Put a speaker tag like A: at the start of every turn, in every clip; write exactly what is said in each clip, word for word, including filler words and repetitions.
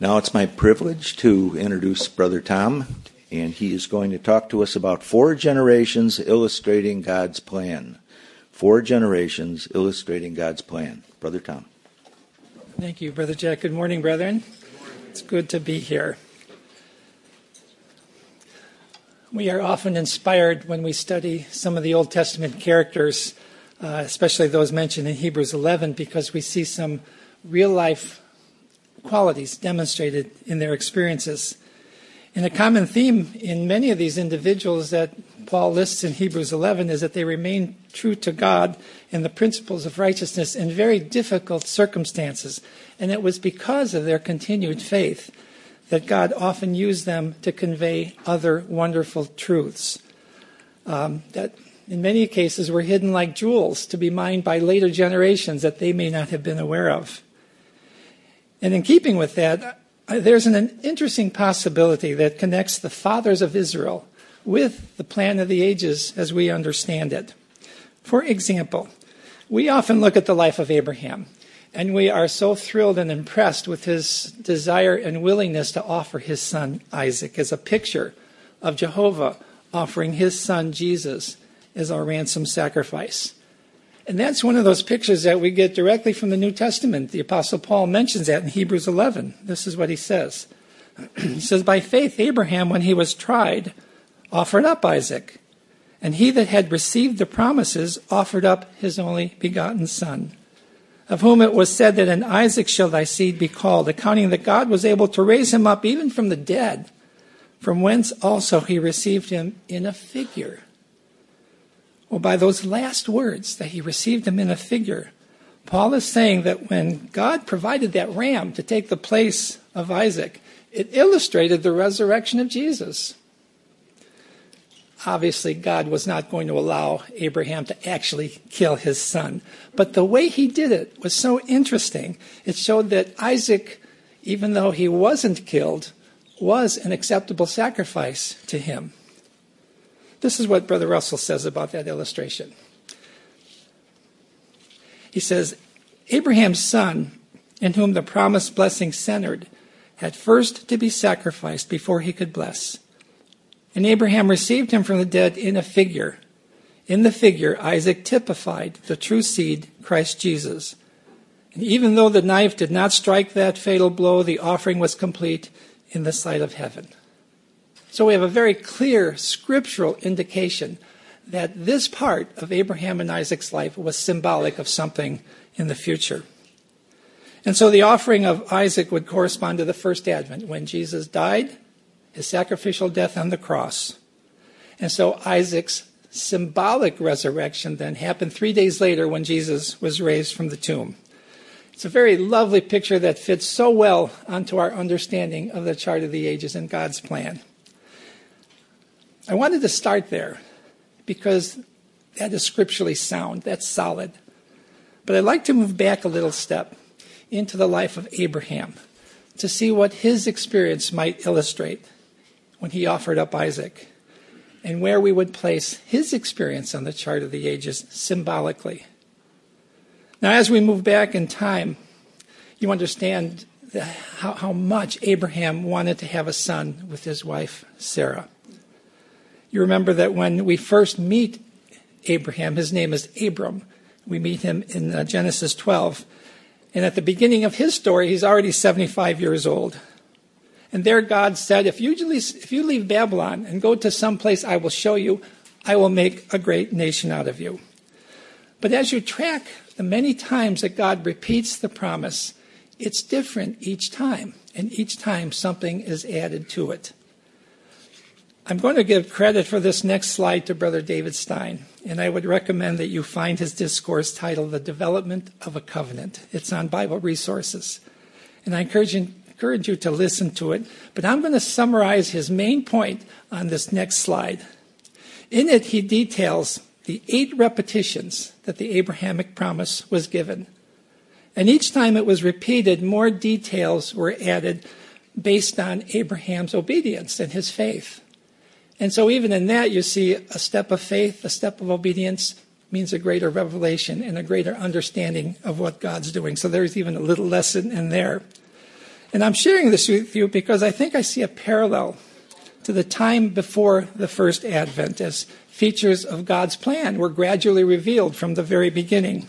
A: Now it's my privilege to introduce Brother Tom, and he is going to talk to us about four generations illustrating God's plan. Four generations illustrating God's plan. Brother Tom.
B: Thank you, Brother Jack. Good morning, brethren.
A: Good morning.
B: It's good to be here. We are often inspired when we study some of the Old Testament characters, uh, especially those mentioned in Hebrews eleven, because we see some real-life qualities demonstrated in their experiences. And a common theme in many of these individuals that Paul lists in Hebrews eleven is that they remain true to God and the principles of righteousness in very difficult circumstances. And it was because of their continued faith that God often used them to convey other wonderful truths um, that in many cases were hidden like jewels to be mined by later generations that they may not have been aware of. And in keeping with that, there's an interesting possibility that connects the fathers of Israel with the plan of the ages as we understand it. For example, we often look at the life of Abraham, and we are so thrilled and impressed with his desire and willingness to offer his son Isaac as a picture of Jehovah offering his son Jesus as our ransom sacrifice. And that's one of those pictures that we get directly from the New Testament. The Apostle Paul mentions that in Hebrews eleven. This is what he says. He says, "By faith Abraham, when he was tried, offered up Isaac. And he that had received the promises offered up his only begotten son, of whom it was said that in Isaac shall thy seed be called, accounting that God was able to raise him up even from the dead, from whence also he received him in a figure." Well, by those last words, that he received him in a figure, Paul is saying that when God provided that ram to take the place of Isaac, it illustrated the resurrection of Jesus. Obviously, God was not going to allow Abraham to actually kill his son. But the way he did it was so interesting. It showed that Isaac, even though he wasn't killed, was an acceptable sacrifice to him. This is what Brother Russell says about that illustration. He says, "Abraham's son, in whom the promised blessing centered, had first to be sacrificed before he could bless. And Abraham received him from the dead in a figure. In the figure, Isaac typified the true seed, Christ Jesus. And even though the knife did not strike that fatal blow, the offering was complete in the sight of heaven." So we have a very clear scriptural indication that this part of Abraham and Isaac's life was symbolic of something in the future. And so the offering of Isaac would correspond to the first advent, when Jesus died, his sacrificial death on the cross. And so Isaac's symbolic resurrection then happened three days later when Jesus was raised from the tomb. It's a very lovely picture that fits so well onto our understanding of the chart of the ages and God's plan. I wanted to start there because that is scripturally sound. That's solid. But I'd like to move back a little step into the life of Abraham to see what his experience might illustrate when he offered up Isaac, and where we would place his experience on the chart of the ages symbolically. Now, as we move back in time, you understand the, how, how much Abraham wanted to have a son with his wife, Sarah. You remember that when we first meet Abraham, his name is Abram. We meet him in uh, Genesis twelve. And at the beginning of his story, he's already seventy-five years old. And there God said, if you, if you leave Babylon and go to some place I will show you, I will make a great nation out of you. But as you track the many times that God repeats the promise, it's different each time. And each time something is added to it. I'm going to give credit for this next slide to Brother David Stein, and I would recommend that you find his discourse titled The Development of a Covenant. It's on Bible Resources. And I encourage you, encourage you to listen to it, but I'm going to summarize his main point on this next slide. In it, he details the eight repetitions that the Abrahamic promise was given. And each time it was repeated, more details were added based on Abraham's obedience and his faith. And so even in that, you see a step of faith, a step of obedience means a greater revelation and a greater understanding of what God's doing. So there's even a little lesson in there. And I'm sharing this with you because I think I see a parallel to the time before the first advent, as features of God's plan were gradually revealed from the very beginning.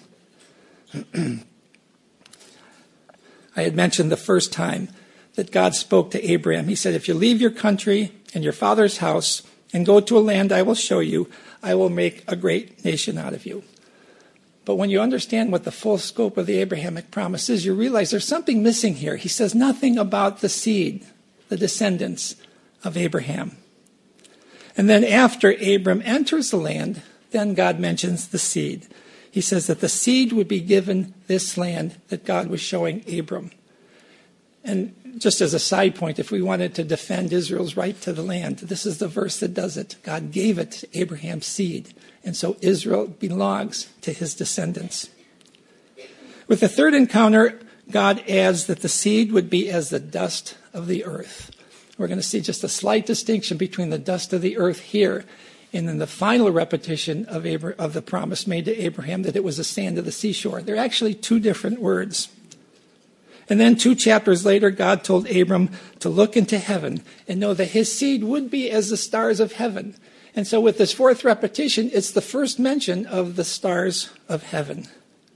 B: I had mentioned the first time that God spoke to Abraham. He said, if you leave your country and your father's house and go to a land I will show you, I will make a great nation out of you. But when you understand what the full scope of the Abrahamic promise is, you realize there's something missing here. He says nothing about the seed, the descendants of Abraham. And then after Abram enters the land, then God mentions the seed. He says that the seed would be given this land that God was showing Abram. And just as a side point, if we wanted to defend Israel's right to the land, this is the verse that does it. God gave it to Abraham's seed. And so Israel belongs to his descendants. With the third encounter, God adds that the seed would be as the dust of the earth. We're going to see just a slight distinction between the dust of the earth here and then the final repetition of, Abra- of the promise made to Abraham that it was the sand of the seashore. They're actually two different words. And then two chapters later, God told Abram to look into heaven and know that his seed would be as the stars of heaven. And so with this fourth repetition, it's the first mention of the stars of heaven.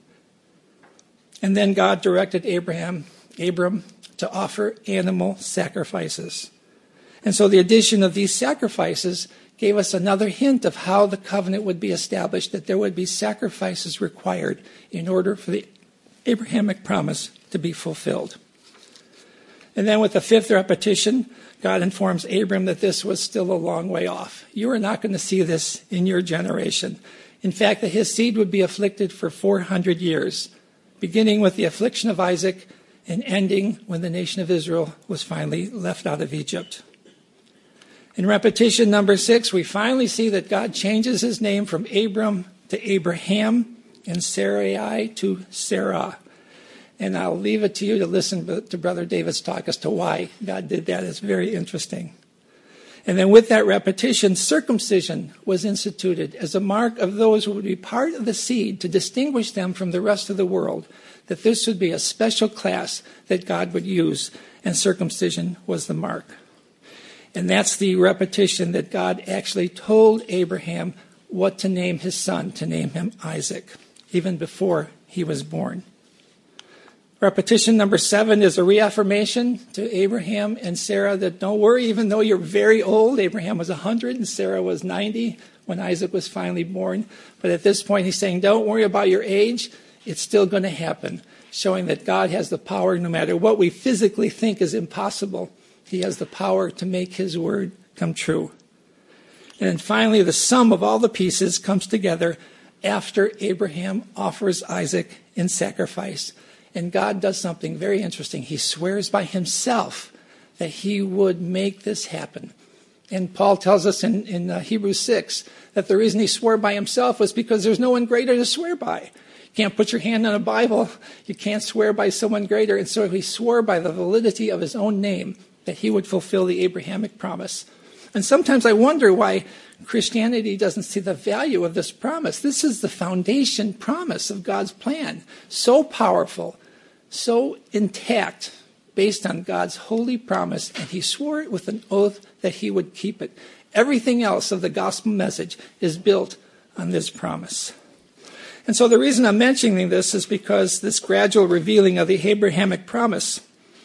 B: And then God directed Abraham, Abram to offer animal sacrifices. And so the addition of these sacrifices gave us another hint of how the covenant would be established, that there would be sacrifices required in order for the Abrahamic promise to be fulfilled. And then with the fifth repetition, God informs Abram that this was still a long way off. You are not going to see this in your generation. In fact, that his seed would be afflicted for four hundred years, beginning with the affliction of Isaac and ending when the nation of Israel was finally left out of Egypt. In repetition number six, we finally see that God changes his name from Abram to Abraham and Sarai to Sarah. And I'll leave it to you to listen to Brother David's talk as to why God did that. It's very interesting. And then with that repetition, circumcision was instituted as a mark of those who would be part of the seed to distinguish them from the rest of the world, that this would be a special class that God would use, and circumcision was the mark. And that's the repetition that God actually told Abraham what to name his son, to name him Isaac, even before he was born. Repetition number seven is a reaffirmation to Abraham and Sarah that don't worry, even though you're very old. Abraham was one hundred and Sarah was ninety when Isaac was finally born. But at this point, he's saying, don't worry about your age. It's still going to happen, showing that God has the power, no matter what we physically think is impossible. He has the power to make his word come true. And then finally, the sum of all the pieces comes together after Abraham offers Isaac in sacrifice. And God does something very interesting. He swears by himself that he would make this happen. And Paul tells us in, in uh, Hebrews six that the reason he swore by himself was because there's no one greater to swear by. You can't put your hand on a Bible. You can't swear by someone greater. And so he swore by the validity of his own name that he would fulfill the Abrahamic promise. And sometimes I wonder why Christianity doesn't see the value of this promise. This is the foundation promise of God's plan. So powerful, so intact, based on God's holy promise, and he swore it with an oath that he would keep it. Everything else of the gospel message is built on this promise. And so the reason I'm mentioning this is because this gradual revealing of the Abrahamic promise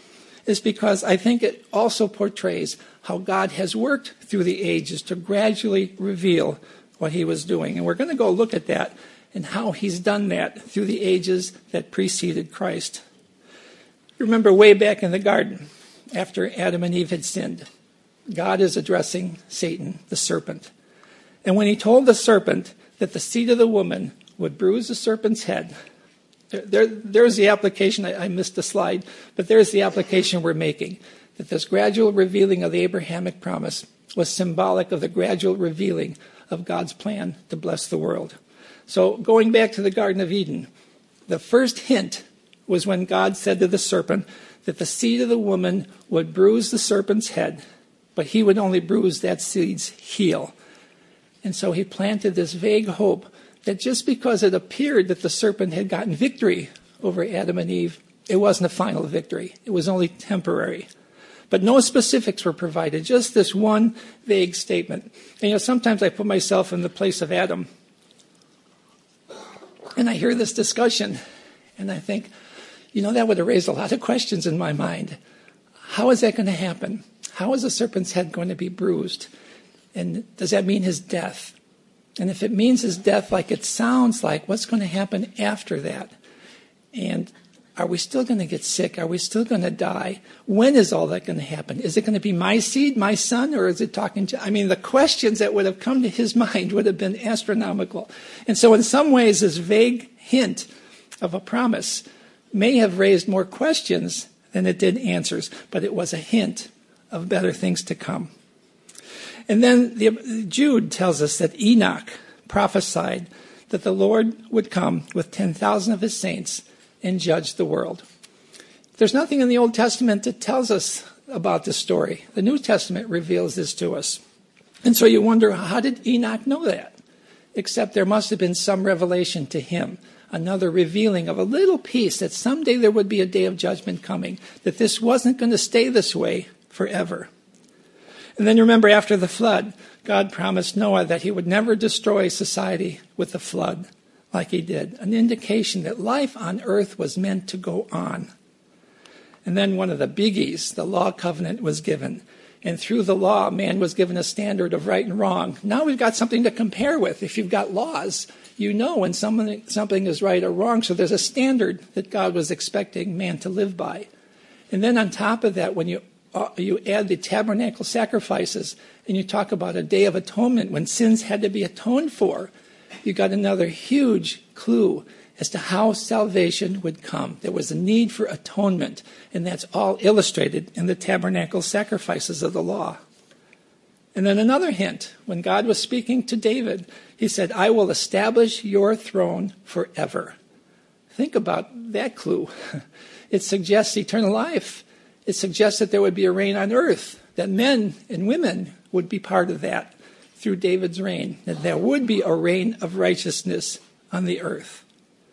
B: is because I think it also portrays how God has worked through the ages to gradually reveal what he was doing. And we're going to go look at that and how he's done that through the ages that preceded Christ. Remember way back in the garden, after Adam and Eve had sinned, God is addressing Satan, the serpent. And when he told the serpent that the seed of the woman would bruise the serpent's head, there, there, there's the application. I, I missed the slide, but there's the application we're making, that this gradual revealing of the Abrahamic promise was symbolic of the gradual revealing of God's plan to bless the world. So going back to the Garden of Eden, the first hint was when God said to the serpent that the seed of the woman would bruise the serpent's head, but he would only bruise that seed's heel. And so he planted this vague hope that just because it appeared that the serpent had gotten victory over Adam and Eve, It wasn't a final victory. It was only temporary. But no specifics were provided, just this one vague statement. And, you know, sometimes I put myself in the place of Adam. And I hear this discussion, and I think, you know, that would have raised a lot of questions in my mind. How is that going to happen? How is the serpent's head going to be bruised? And does that mean his death? And if it means his death like it sounds like, what's going to happen after that? And are we still going to get sick? Are we still going to die? When is all that going to happen? Is it going to be my seed, my son, or is it talking to... I mean, the questions that would have come to his mind would have been astronomical. And so in some ways, this vague hint of a promise may have raised more questions than it did answers, but it was a hint of better things to come. And then the, Jude tells us that Enoch prophesied that the Lord would come with ten thousand of his saints and judge the world. There's nothing in the Old Testament that tells us about this story. The New Testament reveals this to us. And so you wonder, how did Enoch know that? Except there must have been some revelation to him, another revealing of a little piece that someday there would be a day of judgment coming, that this wasn't going to stay this way forever. And then remember, after the flood, God promised Noah that he would never destroy society with the flood like he did, an indication that life on earth was meant to go on. And then one of the biggies, the law covenant, was given. And through the law, man was given a standard of right and wrong. Now we've got something to compare with. If you've got laws, you know when something, something is right or wrong. So there's a standard that God was expecting man to live by. And then on top of that, when you uh, you add the tabernacle sacrifices, and you talk about a day of atonement when sins had to be atoned for, you got another huge clue as to how salvation would come. There was a need for atonement, and that's all illustrated in the tabernacle sacrifices of the law. And then another hint, when God was speaking to David, he said, I will establish your throne forever. Think about that clue. It suggests eternal life. It suggests that there would be a reign on earth, that men and women would be part of that through David's reign, that there would be a reign of righteousness on the earth.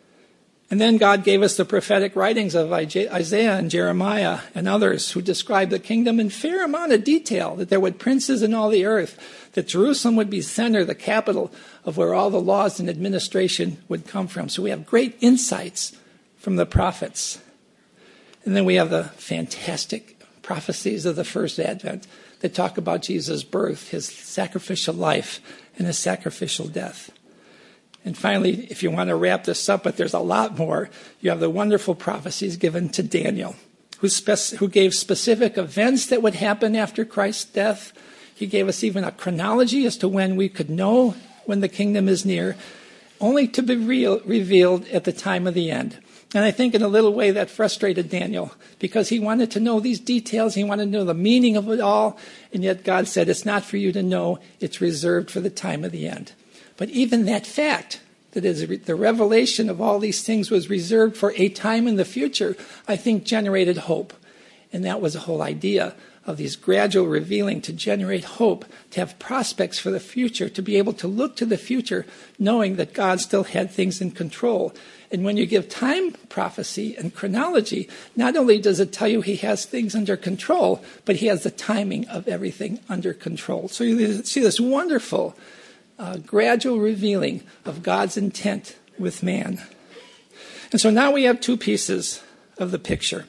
B: And then God gave us the prophetic writings of Isaiah and Jeremiah and others who described the kingdom in fair amount of detail, that there would princes in all the earth, that Jerusalem would be center, the capital of where all the laws and administration would come from. So we have great insights from the prophets. And then we have the fantastic prophecies of the first advent that talk about Jesus' birth, his sacrificial life, and his sacrificial death. And finally, if you want to wrap this up, but there's a lot more, you have the wonderful prophecies given to Daniel, who, spec- who gave specific events that would happen after Christ's death. He gave us even a chronology as to when we could know when the kingdom is near, only to be real- revealed at the time of the end. And I think in a little way that frustrated Daniel, because he wanted to know these details, he wanted to know the meaning of it all, and yet God said, it's not for you to know, it's reserved for the time of the end. But even that fact, that is the revelation of all these things was reserved for a time in the future, I think generated hope. And that was the whole idea of these gradual revealing, to generate hope, to have prospects for the future, to be able to look to the future knowing that God still had things in control. And when you give time prophecy and chronology, not only does it tell you he has things under control, but he has the timing of everything under control. So you see this wonderful uh, gradual revealing of God's intent with man. And so now we have two pieces of the picture.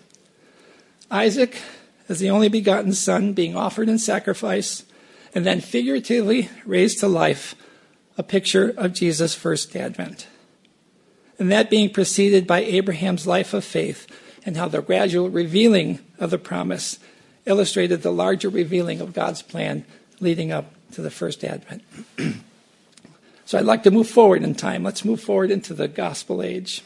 B: Isaac as the only begotten son being offered in sacrifice, and then figuratively raised to life, a picture of Jesus' first advent. And that being preceded by Abraham's life of faith, and how the gradual revealing of the promise illustrated the larger revealing of God's plan leading up to the first advent. So I'd like to move forward in time. Let's move forward into the gospel age.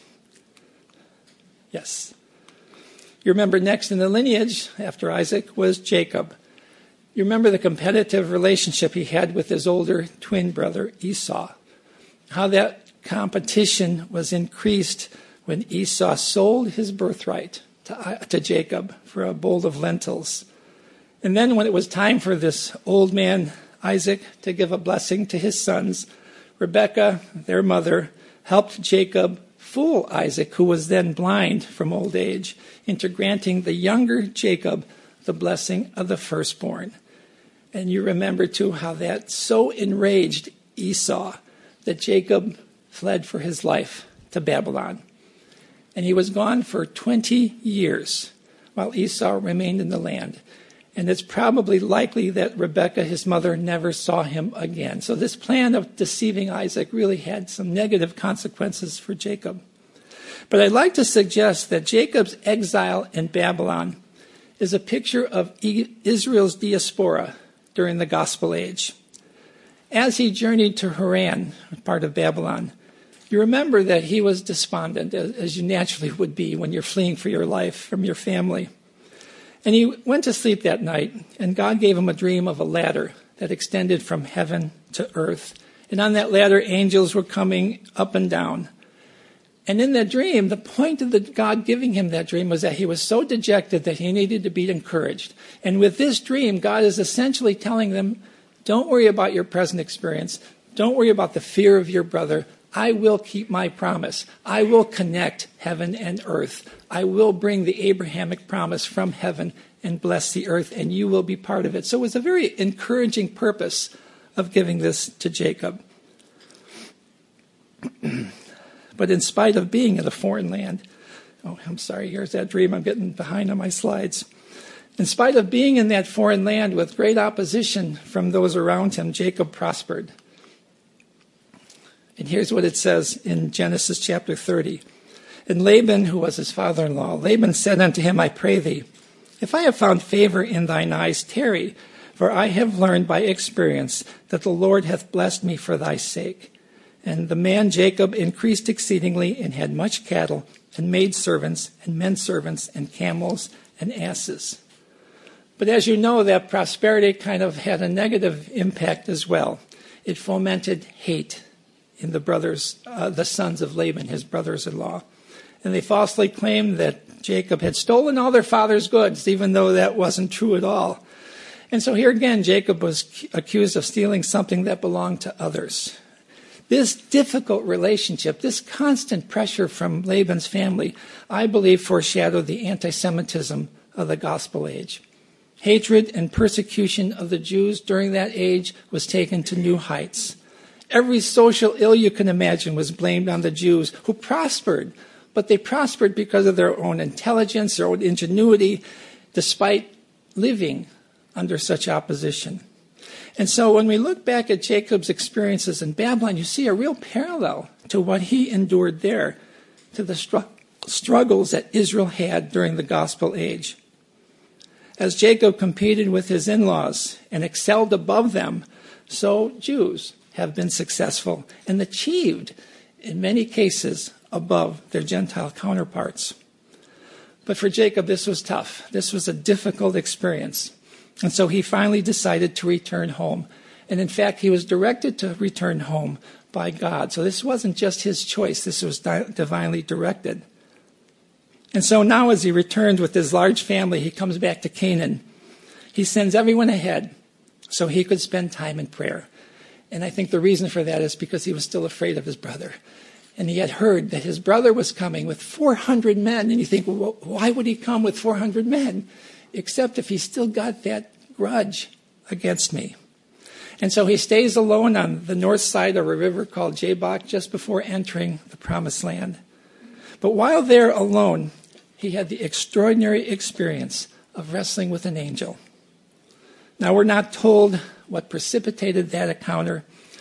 B: Yes. You remember next in the lineage after Isaac was Jacob. You remember the competitive relationship he had with his older twin brother Esau. How that competition was increased when Esau sold his birthright to, to Jacob for a bowl of lentils. And then when it was time for this old man Isaac to give a blessing to his sons, Rebekah, their mother, helped Jacob fool Isaac, who was then blind from old age, into granting the younger Jacob the blessing of the firstborn. And you remember, too, how that so enraged Esau that Jacob fled for his life to Babylon. And he was gone for twenty years while Esau remained in the land. And it's probably likely that Rebekah, his mother, never saw him again. So this plan of deceiving Isaac really had some negative consequences for Jacob. But I'd like to suggest that Jacob's exile in Babylon is a picture of Israel's diaspora during the Gospel Age. As he journeyed to Haran, part of Babylon, you remember that he was despondent, as you naturally would be when you're fleeing for your life from your family. And he went to sleep that night, and God gave him a dream of a ladder that extended from heaven to earth. And on that ladder, angels were coming up and down. And in that dream, the point of the God giving him that dream was that he was so dejected that he needed to be encouraged. And with this dream, God is essentially telling them, don't worry about your present experience. Don't worry about the fear of your brother. I will keep my promise. I will connect heaven and earth. I will bring the Abrahamic promise from heaven and bless the earth, and you will be part of it. So it was a very encouraging purpose of giving this to Jacob. But in spite of being in a foreign land, oh, I'm sorry, here's that dream. I'm getting behind on my slides. In spite of being in that foreign land with great opposition from those around him, Jacob prospered. And here's what it says in Genesis chapter thirty. And Laban, who was his father-in-law, Laban said unto him, I pray thee, if I have found favor in thine eyes, tarry, for I have learned by experience that the Lord hath blessed me for thy sake. And the man Jacob increased exceedingly, and had much cattle, and maidservants, and men servants, and camels, and asses. But as you know, that prosperity kind of had a negative impact as well. It fomented hate in the brothers, uh, the sons of Laban, his brothers-in-law. And they falsely claimed that Jacob had stolen all their father's goods, even though that wasn't true at all. And so here again, Jacob was accused of stealing something that belonged to others. This difficult relationship, this constant pressure from Laban's family, I believe foreshadowed the anti-Semitism of the Gospel Age. Hatred and persecution of the Jews during that age was taken to new heights. Every social ill you can imagine was blamed on the Jews, who prospered, but they prospered because of their own intelligence, their own ingenuity, despite living under such opposition. And so when we look back at Jacob's experiences in Babylon, you see a real parallel to what he endured there, to the str- struggles that Israel had during the Gospel Age. As Jacob competed with his in-laws and excelled above them, so Jews have been successful and achieved, in many cases, above their Gentile counterparts. But for Jacob, this was tough. This was a difficult experience. And so he finally decided to return home. And in fact, he was directed to return home by God. So this wasn't just his choice. This was di- divinely directed. And so now as he returned with his large family, he comes back to Canaan. He sends everyone ahead so he could spend time in prayer. And I think the reason for that is because he was still afraid of his brother. And he had heard that his brother was coming with four hundred men. And you think, well, why would he come with four hundred men? Except if he still got that grudge against me. And so he stays alone on the north side of a river called Jabbok just before entering the Promised Land. But while there alone, he had the extraordinary experience of wrestling with an angel. Now, we're not told what precipitated that encounter.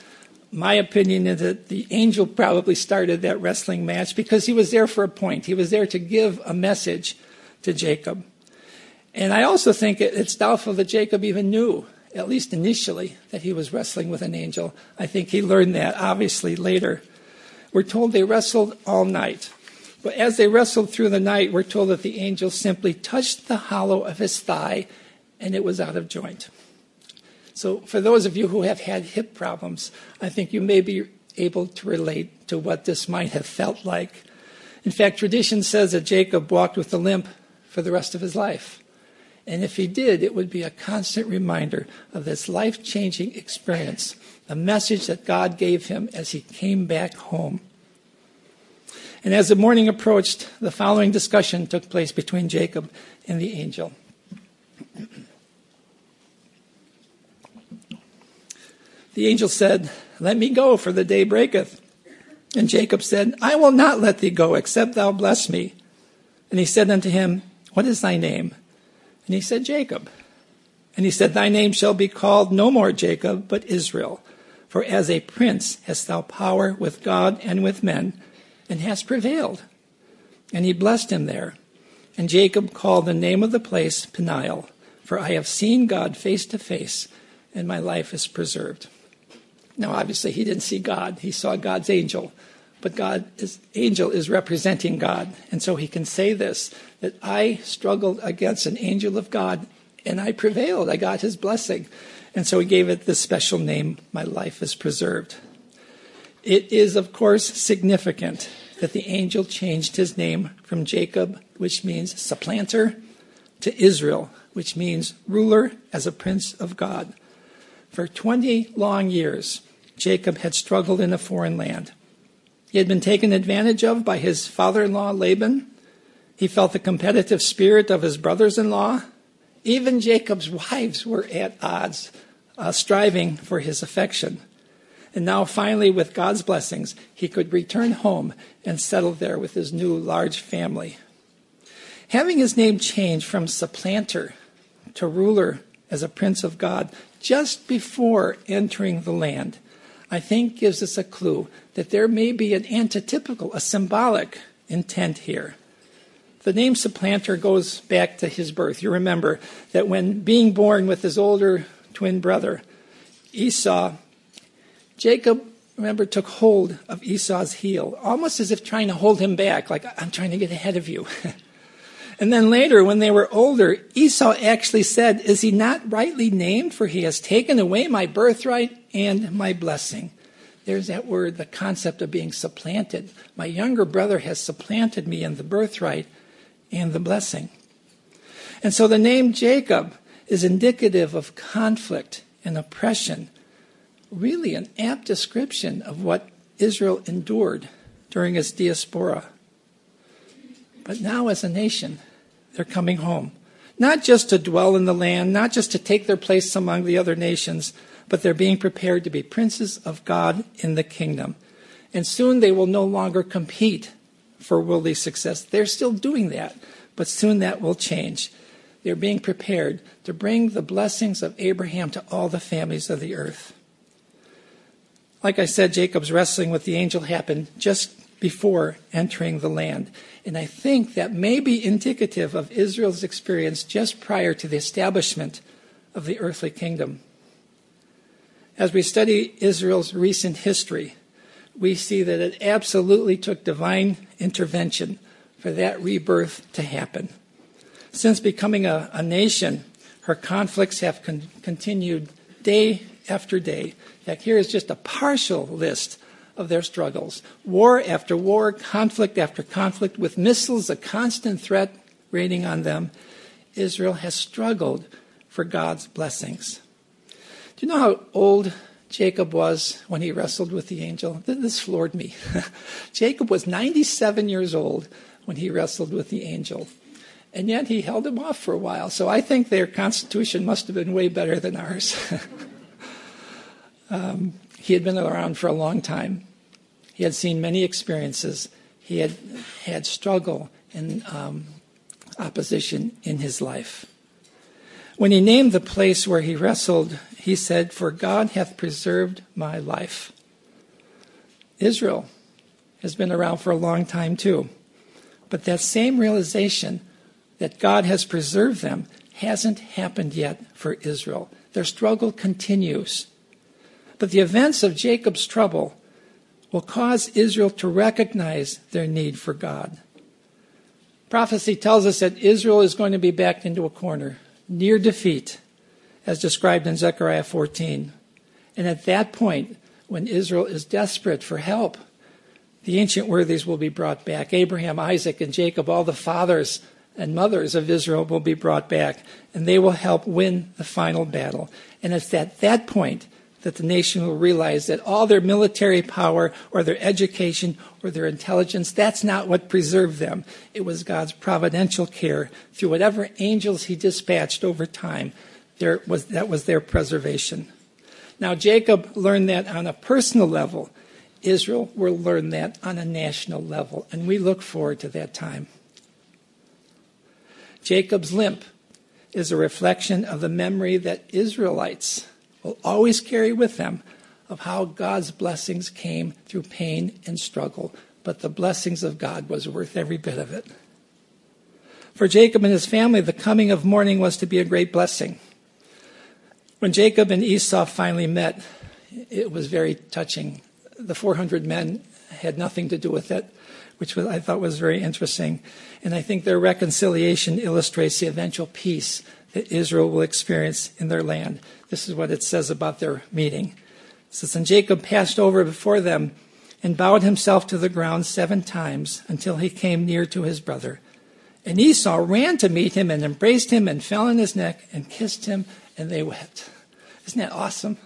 B: My opinion is that the angel probably started that wrestling match because he was there for a point. He was there to give a message to Jacob. And I also think it's doubtful that Jacob even knew, at least initially, that he was wrestling with an angel. I think he learned that, obviously, later. We're told they wrestled all night. But as they wrestled through the night, we're told that the angel simply touched the hollow of his thigh, and it was out of joint. So for those of you who have had hip problems, I think you may be able to relate to what this might have felt like. In fact, tradition says that Jacob walked with a limp for the rest of his life. And if he did, it would be a constant reminder of this life-changing experience, the message that God gave him as he came back home. And as the morning approached, the following discussion took place between Jacob and the angel. The angel said, "Let me go, for the day breaketh." And Jacob said, "I will not let thee go, except thou bless me." And he said unto him, "What is thy name?" And he said, "Jacob." And he said, "Thy name shall be called no more Jacob, but Israel. For as a prince hast thou power with God and with men, and hast prevailed." And he blessed him there. And Jacob called the name of the place Peniel, for I have seen God face to face, and my life is preserved. Now, obviously, he didn't see God. He saw God's angel. But God's angel is representing God. And so he can say this, that I struggled against an angel of God, and I prevailed. I got his blessing. And so he gave it this special name, my life is preserved. It is, of course, significant that the angel changed his name from Jacob, which means supplanter, to Israel, which means ruler as a prince of God. For twenty long years, Jacob had struggled in a foreign land. He had been taken advantage of by his father-in-law, Laban. He felt the competitive spirit of his brothers-in-law. Even Jacob's wives were at odds, uh, striving for his affection. And now, finally, with God's blessings, he could return home and settle there with his new large family. Having his name changed from supplanter to ruler as a prince of God just before entering the land, I think gives us a clue that there may be an antitypical, a symbolic intent here. The name supplanter goes back to his birth. You remember that when being born with his older twin brother, Esau, Jacob, remember, took hold of Esau's heel, almost as if trying to hold him back, like, I'm trying to get ahead of you. And then later, when they were older, Esau actually said, "Is he not rightly named? For he has taken away my birthright and my blessing." There's that word, the concept of being supplanted. My younger brother has supplanted me in the birthright and the blessing. And so the name Jacob is indicative of conflict and oppression, really an apt description of what Israel endured during its diaspora. But now as a nation, they're coming home. Not just to dwell in the land, not just to take their place among the other nations, but they're being prepared to be princes of God in the kingdom. And soon they will no longer compete for worldly success. They're still doing that, but soon that will change. They're being prepared to bring the blessings of Abraham to all the families of the earth. Like I said, Jacob's wrestling with the angel happened just before entering the land. And I think that may be indicative of Israel's experience just prior to the establishment of the earthly kingdom. As we study Israel's recent history, we see that it absolutely took divine intervention for that rebirth to happen. Since becoming a, a nation, her conflicts have con- continued day after day. In fact, here is just a partial list of their struggles. War after war, conflict after conflict, with missiles a constant threat raining on them. Israel has struggled for God's blessings. Do you know how old Jacob was when he wrestled with the angel? This floored me. Jacob was ninety-seven years old when he wrestled with the angel. And yet he held him off for a while. So I think their constitution must have been way better than ours. um, He had been around for a long time. He had seen many experiences. He had had struggle and um, opposition in his life. When he named the place where he wrestled, he said, "For God hath preserved my life." Israel has been around for a long time too. But that same realization that God has preserved them hasn't happened yet for Israel. Their struggle continues. But the events of Jacob's trouble will cause Israel to recognize their need for God. Prophecy tells us that Israel is going to be backed into a corner, near defeat, as described in Zechariah fourteen. And at that point, when Israel is desperate for help, the ancient worthies will be brought back. Abraham, Isaac, and Jacob, all the fathers and mothers of Israel will be brought back, and they will help win the final battle. And it's at that point that the nation will realize that all their military power or their education or their intelligence, that's not what preserved them. It was God's providential care through whatever angels he dispatched over time. There was, that was their preservation. Now, Jacob learned that on a personal level. Israel will learn that on a national level, and we look forward to that time. Jacob's limp is a reflection of the memory that Israelites will always carry with them of how God's blessings came through pain and struggle, but the blessings of God was worth every bit of it. For Jacob and his family, the coming of morning was to be a great blessing. When Jacob and Esau finally met, it was very touching. The four hundred men had nothing to do with it, which was, I thought was very interesting. And I think their reconciliation illustrates the eventual peace that Israel will experience in their land. This is what it says about their meeting. It says, and Jacob passed over before them and bowed himself to the ground seven times until he came near to his brother. And Esau ran to meet him and embraced him and fell on his neck and kissed him, and they wept. Isn't that awesome?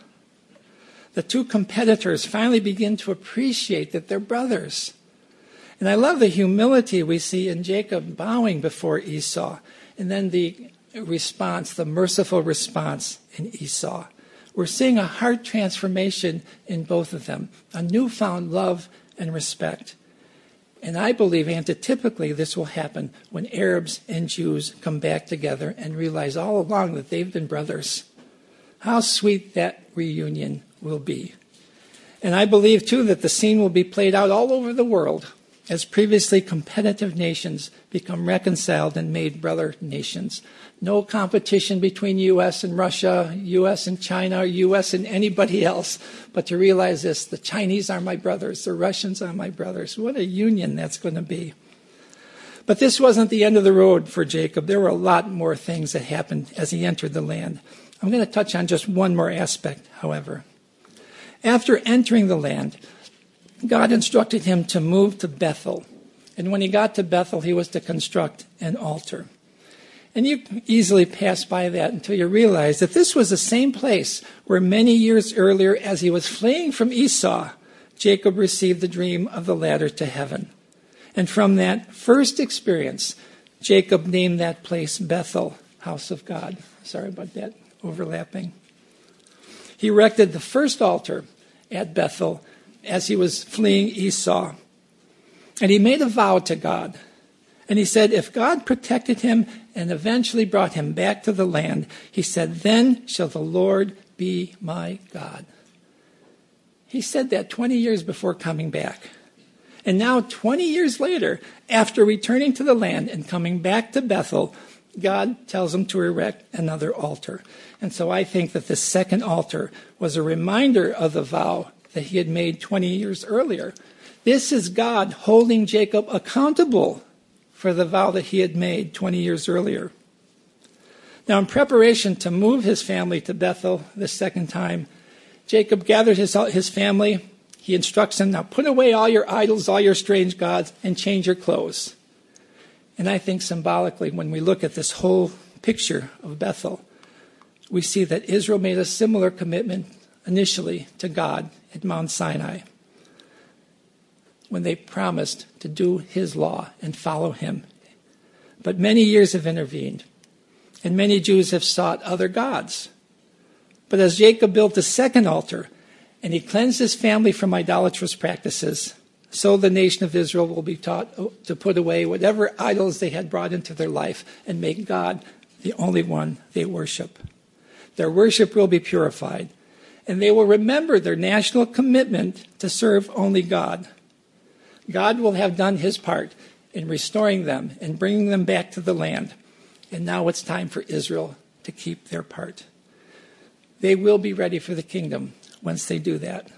B: The two competitors finally begin to appreciate that they're brothers. And I love the humility we see in Jacob bowing before Esau, and then the response, the merciful response in Esau. We're seeing a heart transformation in both of them, a newfound love and respect. And I believe antitypically this will happen when Arabs and Jews come back together and realize all along that they've been brothers. How sweet that reunion will be. And I believe, too, that the scene will be played out all over the world as previously competitive nations become reconciled and made brother nations. No competition between U S and Russia, U S and China, or U S and anybody else, but to realize this, the Chinese are my brothers, the Russians are my brothers. What a union that's going to be. But this wasn't the end of the road for Jacob. There were a lot more things that happened as he entered the land. I'm going to touch on just one more aspect, however. After entering the land, God instructed him to move to Bethel. And when he got to Bethel, he was to construct an altar. And you easily pass by that until you realize that this was the same place where many years earlier, as he was fleeing from Esau, Jacob received the dream of the ladder to heaven. And from that first experience, Jacob named that place Bethel, house of God. Sorry about that overlapping. He erected the first altar at Bethel as he was fleeing Esau. And he made a vow to God. And he said, if God protected him and eventually brought him back to the land, he said, then shall the Lord be my God. He said that twenty years before coming back. And now, twenty years later, after returning to the land and coming back to Bethel, God tells him to erect another altar. And so I think that the second altar was a reminder of the vow that he had made twenty years earlier. This is God holding Jacob accountable for the vow that he had made twenty years earlier. Now, in preparation to move his family to Bethel the second time, Jacob gathered his, his family. He instructs them, now put away all your idols, all your strange gods, and change your clothes. And I think symbolically, when we look at this whole picture of Bethel, we see that Israel made a similar commitment initially to God at Mount Sinai, when they promised to do his law and follow him. But many years have intervened, and many Jews have sought other gods. But as Jacob built the second altar, and he cleansed his family from idolatrous practices, so the nation of Israel will be taught to put away whatever idols they had brought into their life and make God the only one they worship. Their worship will be purified, and they will remember their national commitment to serve only God. God will have done his part in restoring them and bringing them back to the land. And now it's time for Israel to keep their part. They will be ready for the kingdom once they do that.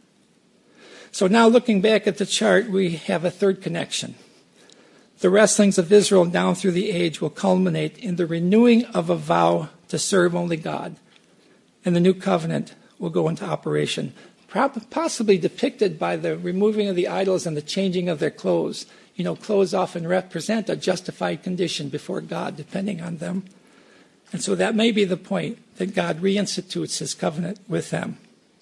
B: So now looking back at the chart, we have a third connection. The wrestlings of Israel down through the age will culminate in the renewing of a vow to serve only God. And the new covenant will go into operation, possibly depicted by the removing of the idols and the changing of their clothes. You know, clothes often represent a justified condition before God, depending on them. And so that may be the point, that God reinstitutes his covenant with them.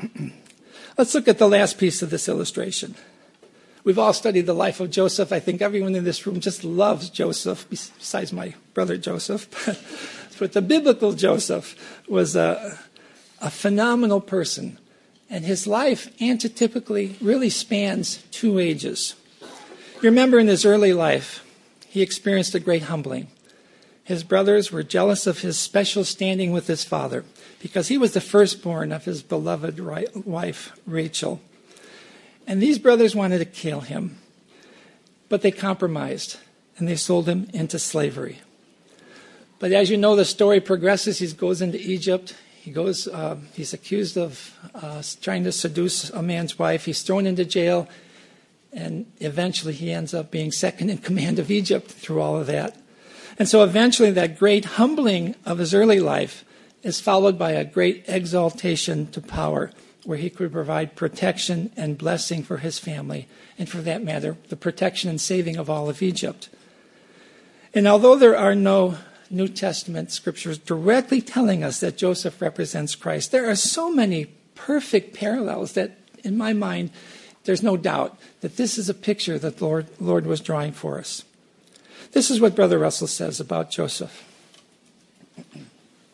B: Let's look at the last piece of this illustration. We've all studied the life of Joseph. I think everyone in this room just loves Joseph, besides my brother Joseph. But the biblical Joseph was a, a phenomenal person. And his life, antitypically, really spans two ages. You remember in his early life, he experienced a great humbling. His brothers were jealous of his special standing with his father because he was the firstborn of his beloved wife, Rachel. And these brothers wanted to kill him, but they compromised, and they sold him into slavery. But as you know, the story progresses. He goes into Egypt. He goes. Uh, he's accused of uh, trying to seduce a man's wife. He's thrown into jail, and eventually he ends up being second in command of Egypt through all of that. And so eventually that great humbling of his early life is followed by a great exaltation to power, where he could provide protection and blessing for his family, and for that matter, the protection and saving of all of Egypt. And although there are no New Testament scriptures directly telling us that Joseph represents Christ, there are so many perfect parallels that, in my mind, there's no doubt that this is a picture that the Lord, Lord was drawing for us. This is what Brother Russell says about Joseph. He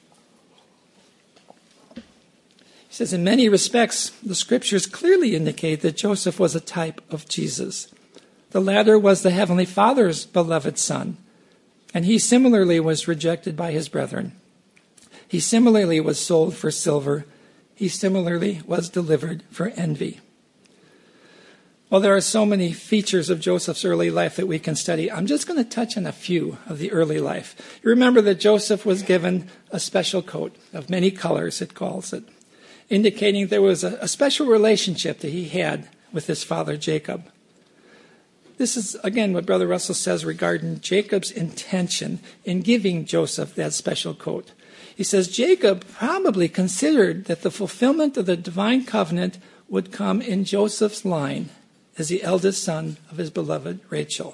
B: says, in many respects, the scriptures clearly indicate that Joseph was a type of Jesus. The latter was the Heavenly Father's beloved son, and he similarly was rejected by his brethren. He similarly was sold for silver. He similarly was delivered for envy. Well, there are so many features of Joseph's early life that we can study. I'm just going to touch on a few of the early life. You remember that Joseph was given a special coat of many colors, it calls it, indicating there was a, a special relationship that he had with his father Jacob. This is, again, what Brother Russell says regarding Jacob's intention in giving Joseph that special coat. He says Jacob probably considered that the fulfillment of the divine covenant would come in Joseph's line as the eldest son of his beloved Rachel.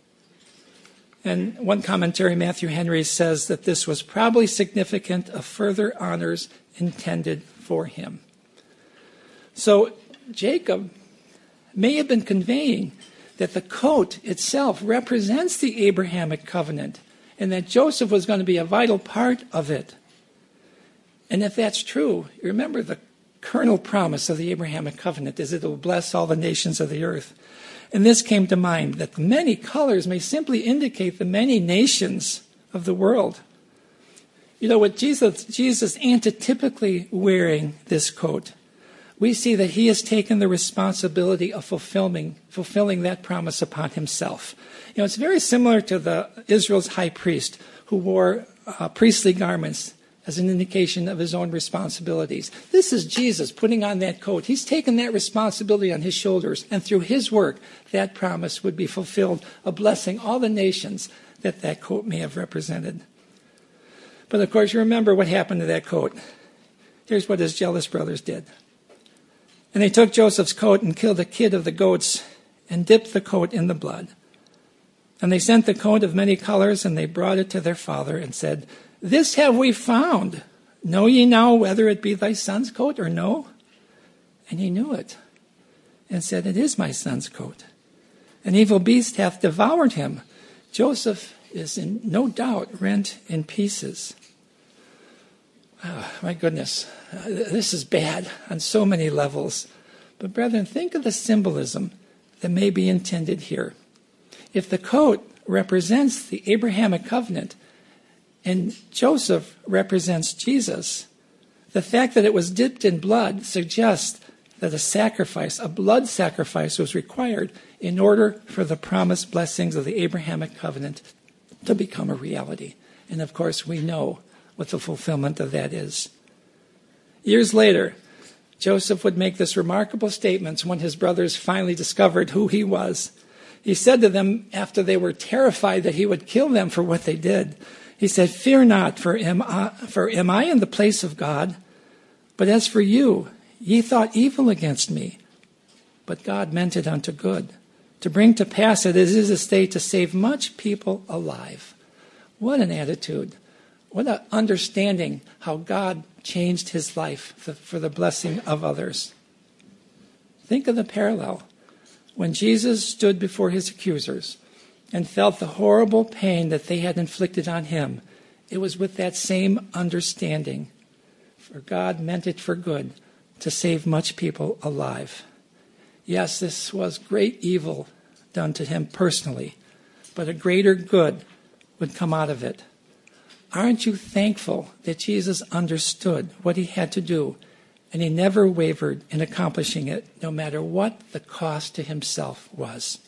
B: And one commentary, Matthew Henry, says that this was probably significant of further honors intended for him. So Jacob may have been conveying that the coat itself represents the Abrahamic covenant and that Joseph was going to be a vital part of it. And if that's true, you remember the kernel promise of the Abrahamic covenant is that it will bless all the nations of the earth. And this came to mind, that the many colors may simply indicate the many nations of the world. You know, with Jesus, Jesus antitypically wearing this coat, we see that he has taken the responsibility of fulfilling, fulfilling that promise upon himself. You know, it's very similar to the Israel's high priest who wore uh, priestly garments as an indication of his own responsibilities. This is Jesus putting on that coat. He's taken that responsibility on his shoulders, and through his work, that promise would be fulfilled, a blessing all the nations that that coat may have represented. But of course, you remember what happened to that coat. Here's what his jealous brothers did. And they took Joseph's coat and killed a kid of the goats and dipped the coat in the blood. And they sent the coat of many colors, and they brought it to their father and said, "This have we found. Know ye now whether it be thy son's coat or no?" And he knew it, and said, "It is my son's coat. An evil beast hath devoured him." Joseph is in no doubt rent in pieces. Oh, my goodness, uh, this is bad on so many levels. But brethren, think of the symbolism that may be intended here. If the coat represents the Abrahamic covenant and Joseph represents Jesus, the fact that it was dipped in blood suggests that a sacrifice, a blood sacrifice, was required in order for the promised blessings of the Abrahamic covenant to become a reality. And of course, we know what the fulfillment of that is. Years later, Joseph would make this remarkable statement when his brothers finally discovered who he was. He said to them, after they were terrified that he would kill them for what they did, he said, "Fear not, for am I, for am I in the place of God? But as for you, ye thought evil against me, but God meant it unto good, to bring to pass it as is this day to save much people alive." What an attitude. What an understanding how God changed his life for the blessing of others. Think of the parallel. When Jesus stood before his accusers and felt the horrible pain that they had inflicted on him, it was with that same understanding. For God meant it for good to save much people alive. Yes, this was great evil done to him personally, but a greater good would come out of it. Aren't you thankful that Jesus understood what he had to do, and he never wavered in accomplishing it, no matter what the cost to himself was?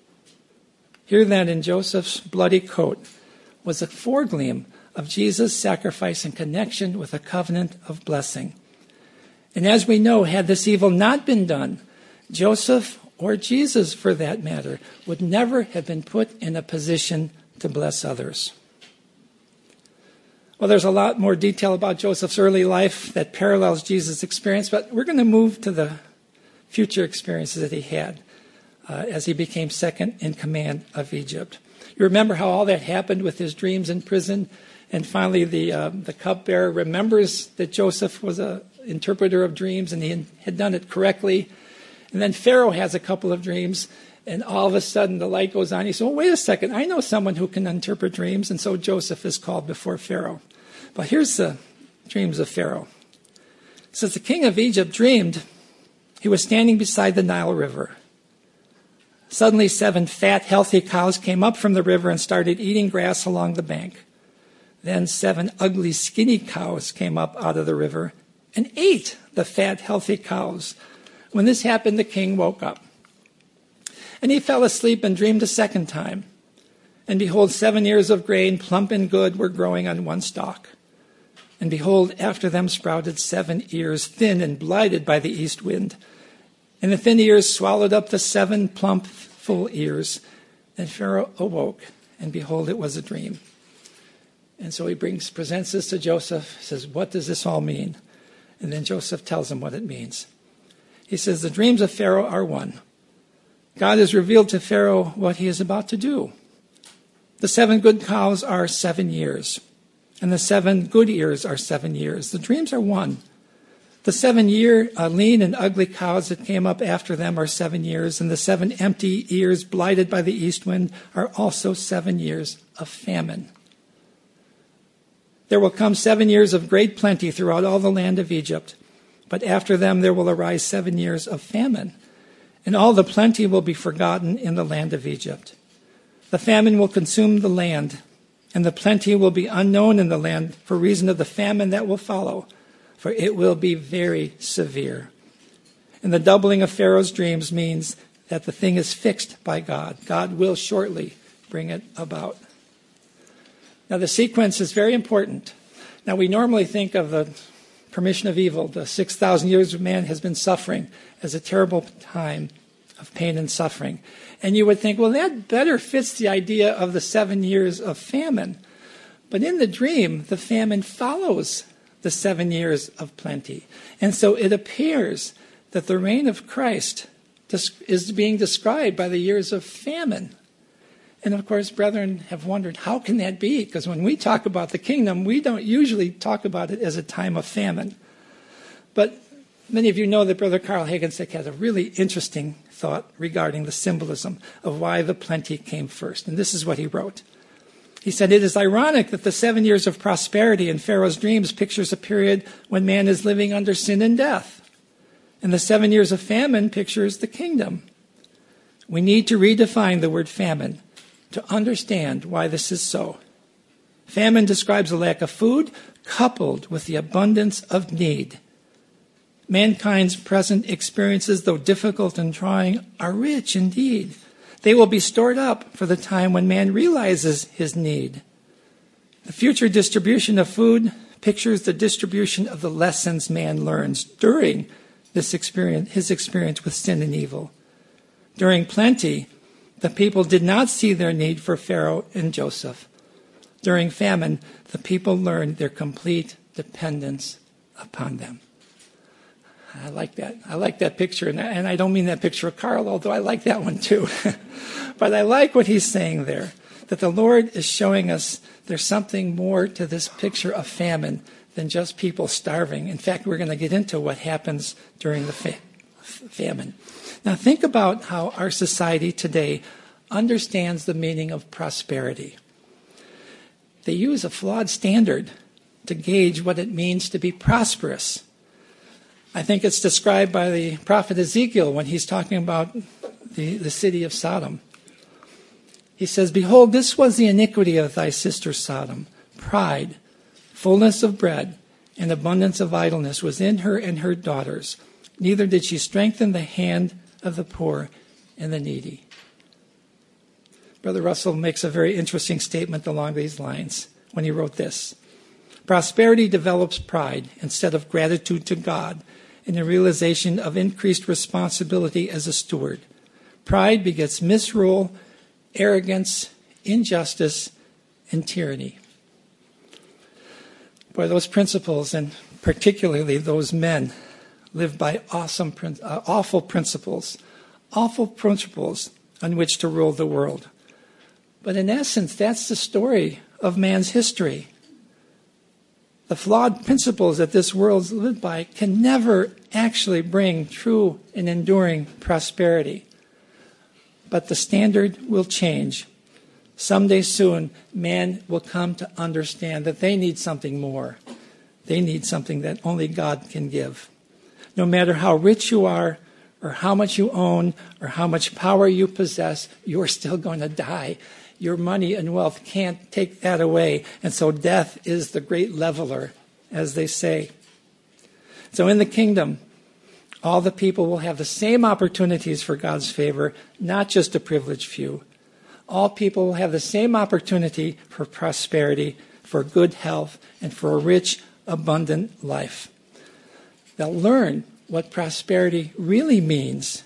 B: Here then in Joseph's bloody coat was a foregleam of Jesus' sacrifice in connection with a covenant of blessing. And as we know, had this evil not been done, Joseph, or Jesus for that matter, would never have been put in a position to bless others. Well, there's a lot more detail about Joseph's early life that parallels Jesus' experience, but we're going to move to the future experiences that he had uh, as he became second in command of Egypt. You remember how all that happened with his dreams in prison, and finally the uh, the cupbearer remembers that Joseph was an interpreter of dreams and he had done it correctly. And then Pharaoh has a couple of dreams, and all of a sudden the light goes on. He says, oh, wait a second, I know someone who can interpret dreams. And so Joseph is called before Pharaoh. But here's the dreams of Pharaoh. It says, the king of Egypt dreamed he was standing beside the Nile River. Suddenly seven fat, healthy cows came up from the river and started eating grass along the bank. Then seven ugly, skinny cows came up out of the river and ate the fat, healthy cows. When this happened, the king woke up. And he fell asleep and dreamed a second time. And behold, seven ears of grain, plump and good, were growing on one stalk. And behold, after them sprouted seven ears, thin and blighted by the east wind. And the thin ears swallowed up the seven plump, full ears. Then Pharaoh awoke, and behold, it was a dream. And so he brings, presents this to Joseph, says, what does this all mean? And then Joseph tells him what it means. He says, the dreams of Pharaoh are one. God has revealed to Pharaoh what he is about to do. The seven good cows are seven years, and the seven good ears are seven years. The dreams are one. The seven year uh, lean and ugly cows that came up after them are seven years, and the seven empty ears blighted by the east wind are also seven years of famine. There will come seven years of great plenty throughout all the land of Egypt, but after them there will arise seven years of famine, and all the plenty will be forgotten in the land of Egypt. The famine will consume the land, and the plenty will be unknown in the land for reason of the famine that will follow, for it will be very severe. And the doubling of Pharaoh's dreams means that the thing is fixed by God. God will shortly bring it about. Now, the sequence is very important. Now, we normally think of the permission of evil, the six thousand years of man has been suffering, as a terrible time of pain and suffering. And you would think, well, that better fits the idea of the seven years of famine. But in the dream, the famine follows the seven years of plenty. And so it appears that the reign of Christ is being described by the years of famine. And of course, brethren have wondered, how can that be? Because when we talk about the kingdom, we don't usually talk about it as a time of famine. But many of you know that Brother Carl Hagenstick has a really interesting thought regarding the symbolism of why the plenty came first. And this is what he wrote. He said, it is ironic that the seven years of prosperity in Pharaoh's dreams pictures a period when man is living under sin and death. And the seven years of famine pictures the kingdom. We need to redefine the word famine to understand why this is so. Famine describes a lack of food coupled with the abundance of need. Mankind's present experiences, though difficult and trying, are rich indeed. They will be stored up for the time when man realizes his need. The future distribution of food pictures the distribution of the lessons man learns during this experience, his experience with sin and evil. During plenty, the people did not see their need for Pharaoh and Joseph. During famine, the people learned their complete dependence upon them. I like that. I like that picture. And I, and I don't mean that picture of Carl, although I like that one too. But I like what he's saying there. that the Lord is showing us there's something more to this picture of famine than just people starving. In fact, we're going to get into what happens during the fa- famine. Now, think about how our society today understands the meaning of prosperity. They use a flawed standard to gauge what it means to be prosperous. I think it's described by the prophet Ezekiel when he's talking about the, the city of Sodom. He says, "Behold, this was the iniquity of thy sister Sodom. Pride, fullness of bread, and abundance of idleness was in her and her daughters. Neither did she strengthen the hand of the poor and the needy." Brother Russell makes a very interesting statement along these lines when he wrote this. "Prosperity develops pride instead of gratitude to God in the realization of increased responsibility as a steward. Pride begets misrule, arrogance, injustice, and tyranny." Boy, those principles, and particularly those men, live by awesome, uh, awful principles, awful principles on which to rule the world. But in essence, that's the story of man's history. The flawed principles that this world's lived by can never actually bring true and enduring prosperity. But the standard will change. Someday soon, man will come to understand that they need something more. They need something that only God can give. No matter how rich you are, or how much you own, or how much power you possess, you're still going to die. Your money and wealth can't take that away. And so death is the great leveler, as they say. So in the kingdom, all the people will have the same opportunities for God's favor, not just a privileged few. All people will have the same opportunity for prosperity, for good health, and for a rich, abundant life. They'll learn what prosperity really means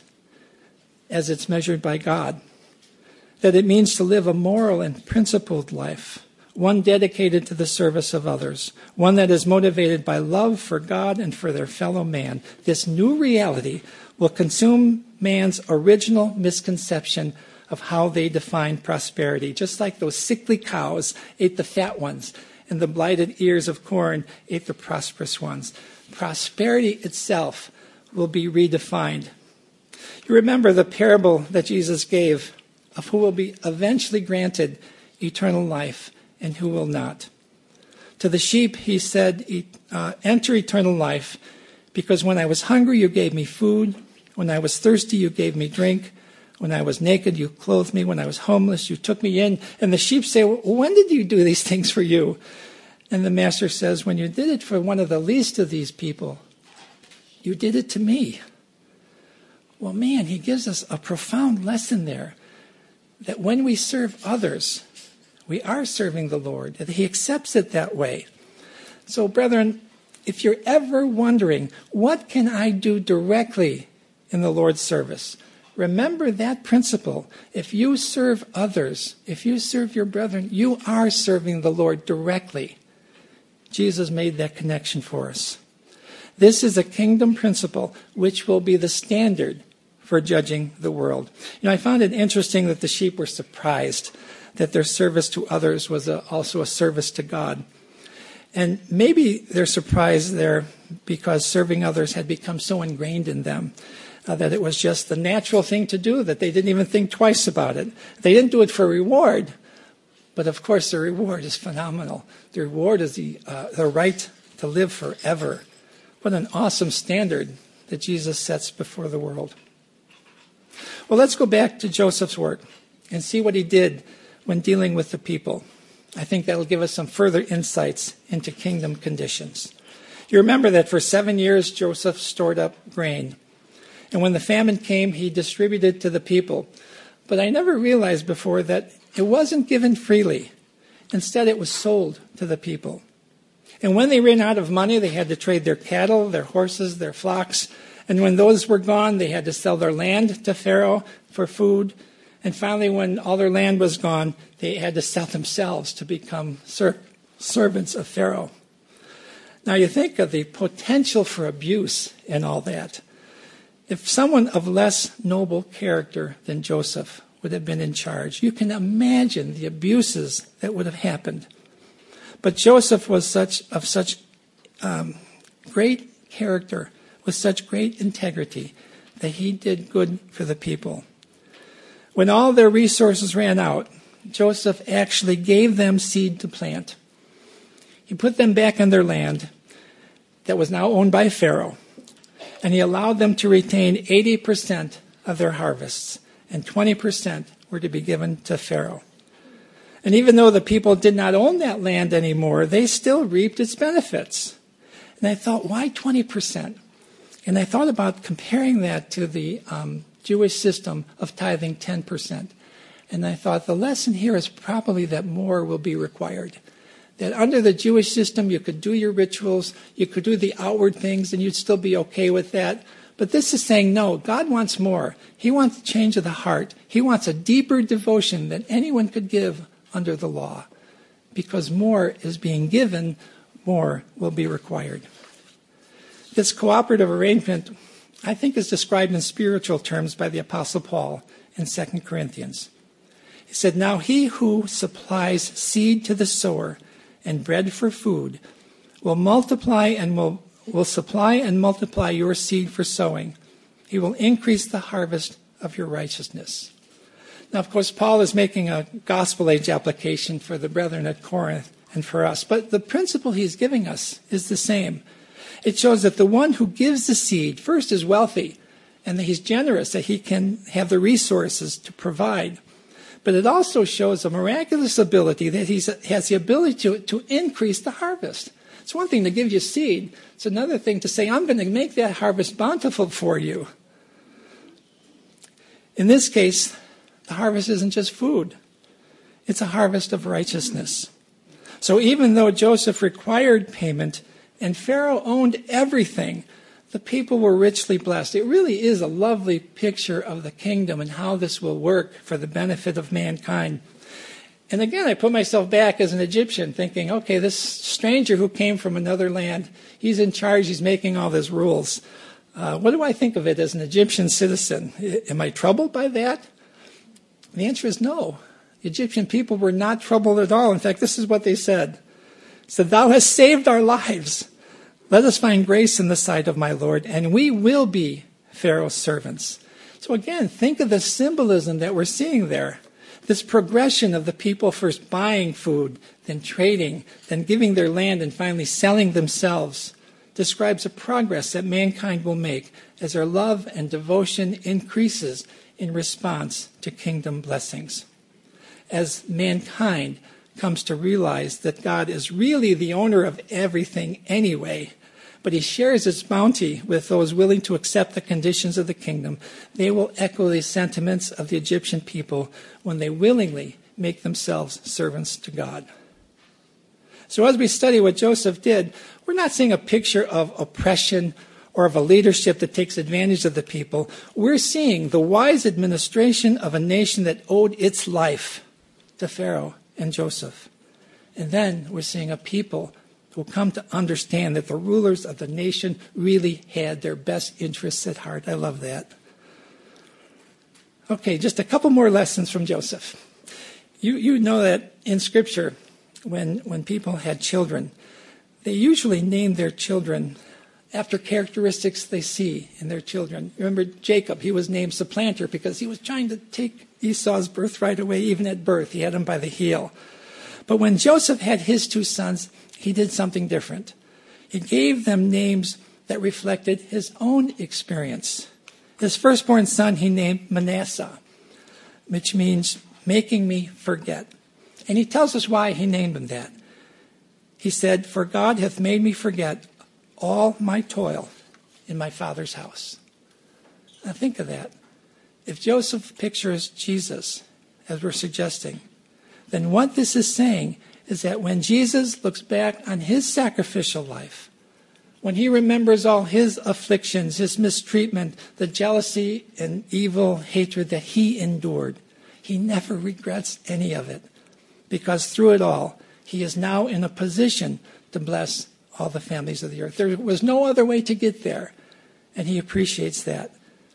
B: as it's measured by God. That it means to live a moral and principled life, one dedicated to the service of others, one that is motivated by love for God and for their fellow man. This new reality will consume man's original misconception of how they define prosperity, just like those sickly cows ate the fat ones and the blighted ears of corn ate the prosperous ones. Prosperity itself will be redefined. You remember the parable that Jesus gave of who will be eventually granted eternal life and who will not. To the sheep, he said, uh, "Enter eternal life, because when I was hungry, you gave me food. When I was thirsty, you gave me drink. When I was naked, you clothed me. When I was homeless, you took me in." And the sheep say, "Well, when did you do these things for you?" And the master says, "When you did it for one of the least of these people, you did it to me." Well, man, he gives us a profound lesson there, that when we serve others, we are serving the Lord, that he accepts it that way. So, brethren, if you're ever wondering, what can I do directly in the Lord's service? Remember that principle. If you serve others, if you serve your brethren, you are serving the Lord directly. Jesus made that connection for us. This is a kingdom principle which will be the standard for judging the world. You know, I found it interesting that the sheep were surprised that their service to others was a, also a service to God. And maybe they're surprised there because serving others had become so ingrained in them uh, that it was just the natural thing to do, that they didn't even think twice about it. They didn't do it for reward, but of course the reward is phenomenal. The reward is the, uh, the right to live forever. What an awesome standard that Jesus sets before the world. Well, let's go back to Joseph's work and see what he did when dealing with the people. I think that will give us some further insights into kingdom conditions. You remember that for seven years, Joseph stored up grain. And when the famine came, he distributed to the people. But I never realized before that it wasn't given freely. Instead, it was sold to the people. And when they ran out of money, they had to trade their cattle, their horses, their flocks. And when those were gone, they had to sell their land to Pharaoh for food. And finally, when all their land was gone, they had to sell themselves to become ser- servants of Pharaoh. Now, you think of the potential for abuse in all that. If someone of less noble character than Joseph would have been in charge. You can imagine the abuses that would have happened. But Joseph was such of such um, great character, with such great integrity, that he did good for the people. When all their resources ran out, Joseph actually gave them seed to plant. He put them back in their land that was now owned by Pharaoh, and he allowed them to retain eighty percent of their harvests, and twenty percent were to be given to Pharaoh. And even though the people did not own that land anymore, they still reaped its benefits. And I thought, why twenty percent? And I thought about comparing that to the um, Jewish system of tithing ten percent. And I thought the lesson here is probably that more will be required. That under the Jewish system, you could do your rituals, you could do the outward things, and you'd still be okay with that. But this is saying, no, God wants more. He wants a change of the heart. He wants a deeper devotion than anyone could give under the law. Because more is being given, more will be required. This cooperative arrangement, I think, is described in spiritual terms by the Apostle Paul in Second Corinthians. He said, now he who supplies seed to the sower and bread for food will multiply and will, will supply and multiply your seed for sowing. He will increase the harvest of your righteousness. Now, of course, Paul is making a gospel age application for the brethren at Corinth and for us, but the principle he's giving us is the same. It shows that the one who gives the seed first is wealthy and that he's generous, that he can have the resources to provide. But it also shows a miraculous ability that he has the ability to, to increase the harvest. It's one thing to give you seed. It's another thing to say, I'm going to make that harvest bountiful for you. In this case, the harvest isn't just food. It's a harvest of righteousness. So even though Joseph required payment and Pharaoh owned everything, the people were richly blessed. It really is a lovely picture of the kingdom and how this will work for the benefit of mankind. And again, I put myself back as an Egyptian thinking, okay, this stranger who came from another land, he's in charge, he's making all these rules. Uh, what do I think of it as an Egyptian citizen? Am I troubled by that? The answer is no. The Egyptian people were not troubled at all. In fact, this is what they said. They said, thou hast saved our lives. Let us find grace in the sight of my Lord, and we will be Pharaoh's servants. So again, think of the symbolism that we're seeing there. This progression of the people first buying food, then trading, then giving their land, and finally selling themselves describes a progress that mankind will make as their love and devotion increases in response to kingdom blessings. As mankind comes to realize that God is really the owner of everything anyway, but he shares his bounty with those willing to accept the conditions of the kingdom, they will echo the sentiments of the Egyptian people when they willingly make themselves servants to God. So as we study what Joseph did, we're not seeing a picture of oppression or of a leadership that takes advantage of the people. We're seeing the wise administration of a nation that owed its life to Pharaoh and Joseph. And then we're seeing a people who come to understand that the rulers of the nation really had their best interests at heart. I love that. Okay, just a couple more lessons from Joseph. You you know that in Scripture, when when people had children, they usually named their children after characteristics they see in their children. Remember Jacob, he was named Supplanter because he was trying to take Esau's birthright away even at birth. He had him by the heel. But when Joseph had his two sons, he did something different. He gave them names that reflected his own experience. His firstborn son he named Manasseh, which means making me forget. And he tells us why he named him that. He said, for God hath made me forget all my toil in my father's house. Now think of that. If Joseph pictures Jesus, as we're suggesting, then what this is saying is that when Jesus looks back on his sacrificial life, when he remembers all his afflictions, his mistreatment, the jealousy and evil hatred that he endured, he never regrets any of it, because through it all, he is now in a position to bless all the families of the earth. There was no other way to get there, and he appreciates that.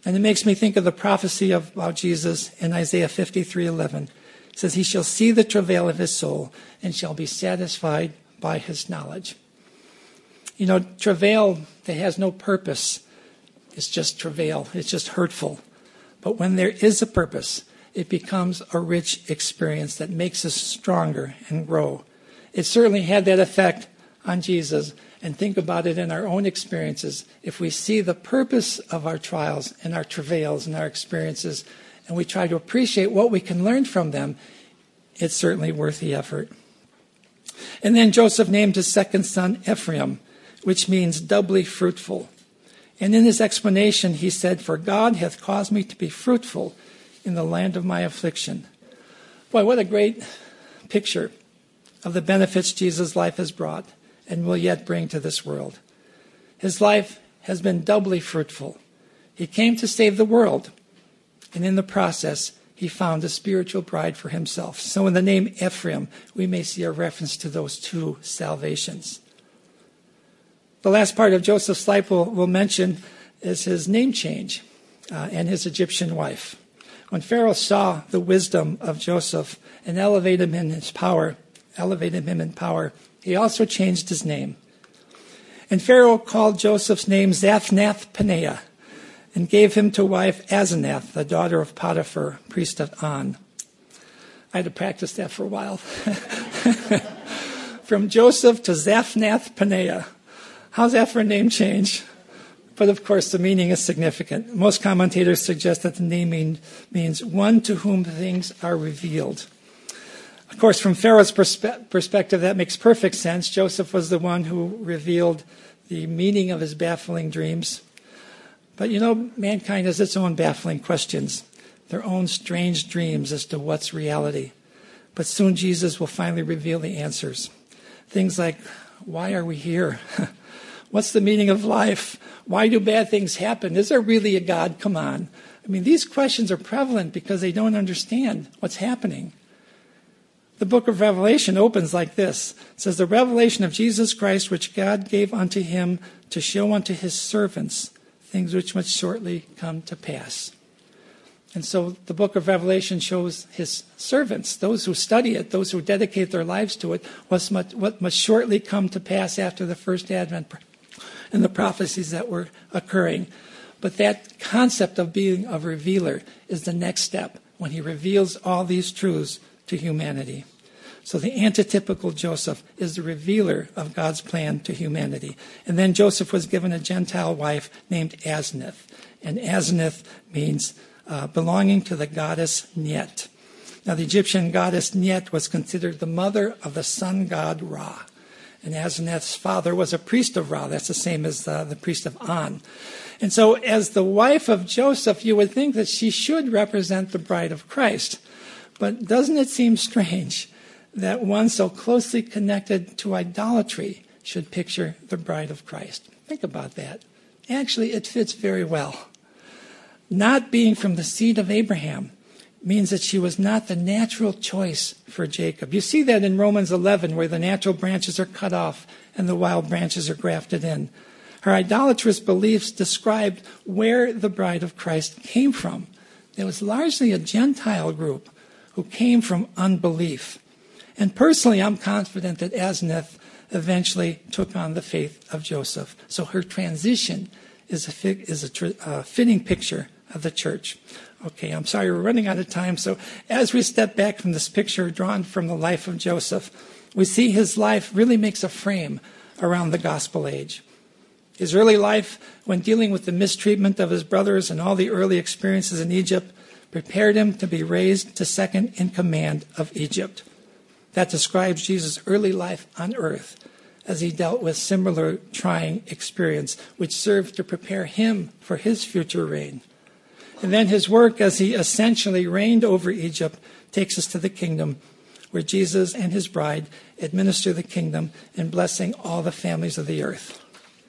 B: And it makes me think of the prophecy of, about Jesus in Isaiah fifty-three eleven. It says, he shall see the travail of his soul and shall be satisfied by his knowledge. You know, travail that has no purpose is just travail. It's just hurtful. But when there is a purpose, it becomes a rich experience that makes us stronger and grow. It certainly had that effect on Jesus. And think about it in our own experiences. If we see the purpose of our trials and our travails and our experiences, and we try to appreciate what we can learn from them, it's certainly worth the effort. And then Joseph named his second son Ephraim, which means doubly fruitful. And in his explanation, he said, for God hath caused me to be fruitful in the land of my affliction. Boy, what a great picture of the benefits Jesus' life has brought and will yet bring to this world. His life has been doubly fruitful. He came to save the world, and in the process, he found a spiritual bride for himself. So in the name Ephraim, we may see a reference to those two salvations. The last part of Joseph's life we'll, we'll mention is his name change uh, and his Egyptian wife. When Pharaoh saw the wisdom of Joseph and elevated him in his power, elevated him in power, he also changed his name. And Pharaoh called Joseph's name Zaphnath-Paneah and gave him to wife Asenath, the daughter of Potiphar, priest of On. I had to practice that for a while. From Joseph to Zaphnath-Paneah. How's that for a name change? But of course, the meaning is significant. Most commentators suggest that the name mean, means one to whom things are revealed. Of course, from Pharaoh's perspe- perspective, that makes perfect sense. Joseph was the one who revealed the meaning of his baffling dreams. But you know, mankind has its own baffling questions, their own strange dreams as to what's reality. But soon Jesus will finally reveal the answers. Things like, why are we here? What's the meaning of life? Why do bad things happen? Is there really a God? Come on. I mean, these questions are prevalent because they don't understand what's happening. The book of Revelation opens like this. It says, the revelation of Jesus Christ, which God gave unto him to show unto his servants things which must shortly come to pass. And so the book of Revelation shows his servants, those who study it, those who dedicate their lives to it, what must, what must shortly come to pass after the first advent and the prophecies that were occurring. But that concept of being a revealer is the next step when he reveals all these truths to humanity. So the antitypical Joseph is the revealer of God's plan to humanity. And then Joseph was given a Gentile wife named Asenath. And Asenath means uh, belonging to the goddess Nyet. Now the Egyptian goddess Nyet was considered the mother of the sun god Ra. And Asenath's father was a priest of Ra. That's the same as uh, the priest of On. And so as the wife of Joseph, you would think that she should represent the bride of Christ. But doesn't it seem strange that one so closely connected to idolatry should picture the bride of Christ? Think about that. Actually, it fits very well. Not being from the seed of Abraham means that she was not the natural choice for Jacob. You see that in Romans eleven, where the natural branches are cut off and the wild branches are grafted in. Her idolatrous beliefs described where the bride of Christ came from. It was largely a Gentile group who came from unbelief. And personally, I'm confident that Asenath eventually took on the faith of Joseph. So her transition is a, is a tr- uh, fitting picture of the church. Okay, I'm sorry, we're running out of time. So as we step back from this picture drawn from the life of Joseph, we see his life really makes a frame around the gospel age. His early life, when dealing with the mistreatment of his brothers and all the early experiences in Egypt, prepared him to be raised to second in command of Egypt. That describes Jesus' early life on earth as he dealt with similar trying experience, which served to prepare him for his future reign. And then his work as he essentially reigned over Egypt takes us to the kingdom, where Jesus and his bride administer the kingdom in blessing all the families of the earth.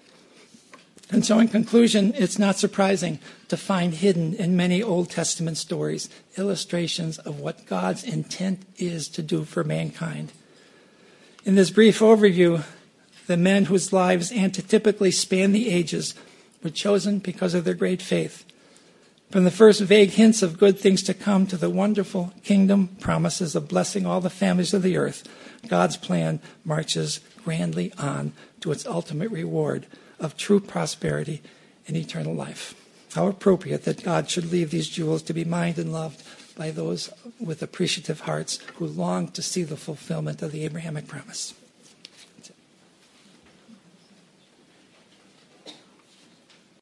B: And so in conclusion, it's not surprising to find hidden in many Old Testament stories illustrations of what God's intent is to do for mankind. In this brief overview, the men whose lives antitypically span the ages were chosen because of their great faith. From the first vague hints of good things to come to the wonderful kingdom promises of blessing all the families of the earth, God's plan marches grandly on to its ultimate reward of true prosperity and eternal life. How appropriate that God should leave these jewels to be mined and loved by those with appreciative hearts who long to see the fulfillment of the Abrahamic promise.